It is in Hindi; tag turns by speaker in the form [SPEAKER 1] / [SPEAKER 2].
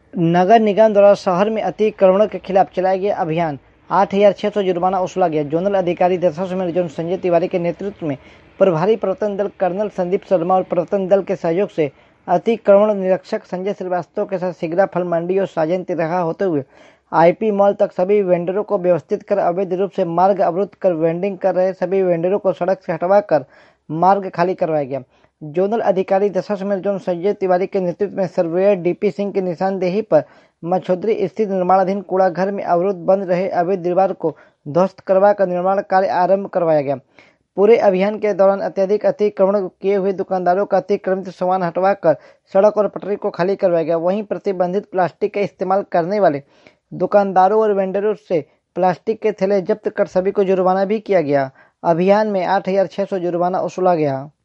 [SPEAKER 1] नगर निगम द्वारा शहर में अतिक्रमण के खिलाफ चलाया गया अभियान। 8,600 जुर्माना वसूला गया। जोनल अधिकारी दशाश्वमेध जोन संजय तिवारी के नेतृत्व में प्रभारी प्रवर्तन दल कर्नल संदीप शर्मा और प्रवर्तन दल के सहयोग से अतिक्रमण निरीक्षक संजय श्रीवास्तव के साथ सिगरा फल मंडी और साजन तिरहा होते हुए आईपी मॉल तक सभी वेंडरों को व्यवस्थित कर अवैध रूप से मार्ग अवरुद्ध कर वेंडिंग कर रहे सभी वेंडरों को सड़क से हटवाकर मार्ग खाली करवाया गया। जोनल अधिकारी दशाश्वमेध जोन संजय तिवारी के नेतृत्व में सर्वेयर डीपी सिंह की निशानदेही पर मछोदरी स्थित निर्माणाधीन कूड़ा घर में अवरुद्ध बंद रहे अवैध दीवार को ध्वस्त करवाकर निर्माण कार्य आरंभ करवाया गया। पूरे अभियान के दौरान अत्यधिक अतिक्रमण किए हुए दुकानदारों का अतिक्रमित सामान हटवाकर सड़क और पटरी को खाली करवाया गया। वहीं प्रतिबंधित प्लास्टिक का इस्तेमाल करने वाले दुकानदारों और वेंडरों से प्लास्टिक के थैले जब्त कर सभी को जुर्माना भी किया गया। अभियान में 8,600 जुर्माना वसूला गया।